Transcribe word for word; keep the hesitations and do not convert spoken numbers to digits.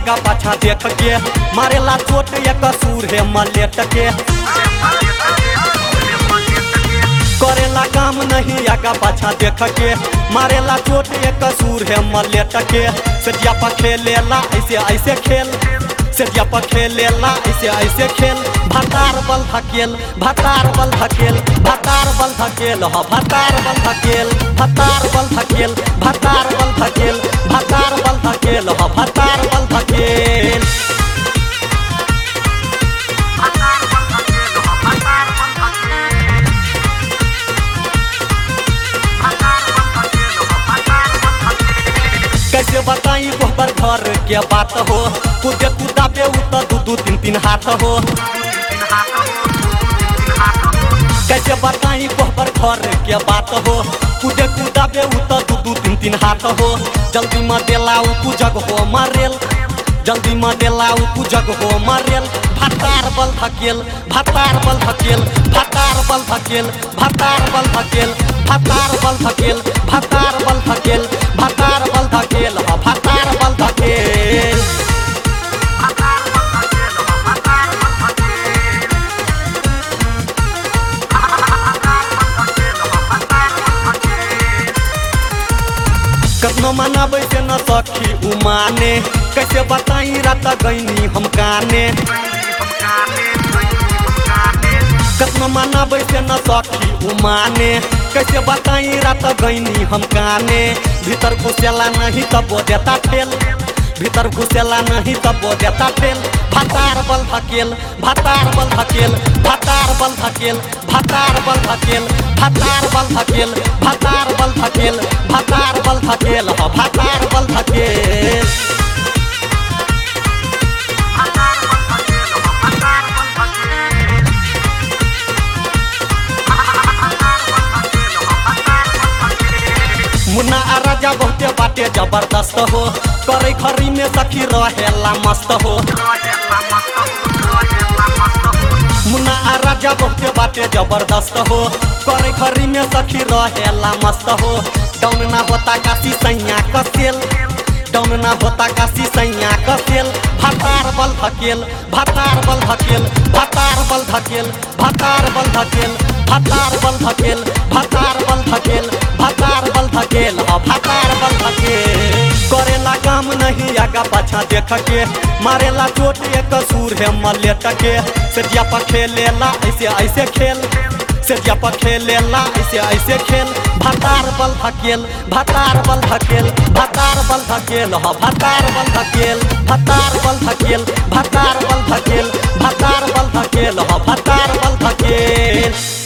आगा पाछा देख के मारेला चोट ये कसूर है मलेट के करेला काम नहीं आगा पाछा देख के मारेला चोट ये कसूर है मलेट के सदिया पर खेलेला ऐसे ऐसे खेल सदिया पर खेलेला ऐसे ऐसे खेल भतार बल धकेल भतार बल धकेल भतार बल धकेल ह भतार बल धकेल भतार बल धकेल भतार बल धकेल भतार बल धकेल ह भतार बल धकेल कैसे बताई गोबर घर के बात हो कूदे कूदा पे उतर दू दू तीन तीन हाथ हो कैसे बताई गोबर घर के बात हो कूदे कूदा पे उतर दू दू तीन तीन हाथ हो जल्दी में देलाऊ तू जग हो मारेल जल्दी में देलाऊ तू जग हो मारेल भतार बल धकेल भतार बल धकेल भतार बल धकेल भतार बल धकेल भतार बल धकेल भतार बल धकेल भतार बल धकेल ह भतार बल धकेल कतना मनाबे से न सखी उमाने कैसे बताई रात गईनी हम काने कतना मनाबे से न सखी उमाने कैसे बताई रात गईनी हम काने भीतर घुसेला नहीं तब वो देता ठेल भीतर घुसेला नहीं तब वो देता ठेल भतार बल धकेल भतार बल धकेल भतार बल धकेल भतार बल धकेल भतार बल धकेल भतार बल धकेल भतार बल धकेल ह भतार बल धकेल मुन्ना आ राजा बहुते बाटे जबरदस्त हो करे खरी में सखी रहेला मस्त हो मुन्ना आ राजा बहुते बाटे जबरदस्त हो करे खरी में सखी रहेला मस्त हो डाउन ना होता काशी सैया कसेल डाउन ना होता काशी सैया कसेल भतार बल धकेल भतार बल धकेल भतार बल धकेल भतार बल धकेल भतार बल धकेल भतार बल धकेल भतार बल धकेल ह भतार बल धकेल करेला काम नहीं आगा पाछा देख के मारेला चोट ये कसूर है मलेट के सदिया पर खेलेला ऐसे ऐसे खेल सदिया पर खेलेला ऐसे ऐसे खेल भतार बल धकेल भतार बल धकेल भतार बल धकेल ह भतार बल धकेल भतार बल धकेल भतार बल धकेल भतार बल धकेल ह भतार बल धकेल।